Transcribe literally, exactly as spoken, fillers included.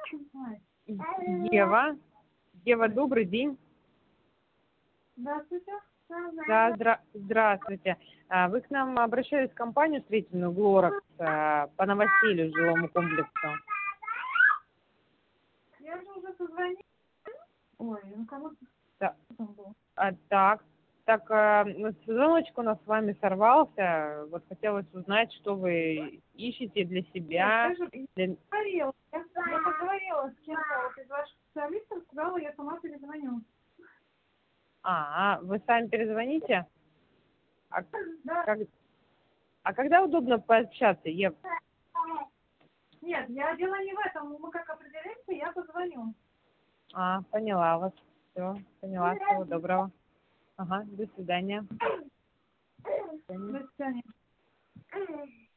Ева. Ева, добрый день. Здравствуйте. Да, здра- здравствуйте. А, Вы к нам обращались в компанию строительную «Глоракс» а, по новоселью жилому комплексу. Я же уже позвонила. Ой, ну кому-то Да. там был. А, так, так, а, ну, звоночек у нас с вами сорвался. Вот хотелось узнать, что вы ищете для себя. Нет, я же Для- поговорила. Я, я поговорила с кем-то вот из ваших специалистов, сказала, я сама перезвоню. А, вы сами перезвоните? А, Да. как- а когда удобно пообщаться, Ев? Нет, я дело не в этом. Мы как определимся, я позвоню. А, поняла вас. Все, поняла. Всего доброго. Ага, до свидания. До свидания. До свидания.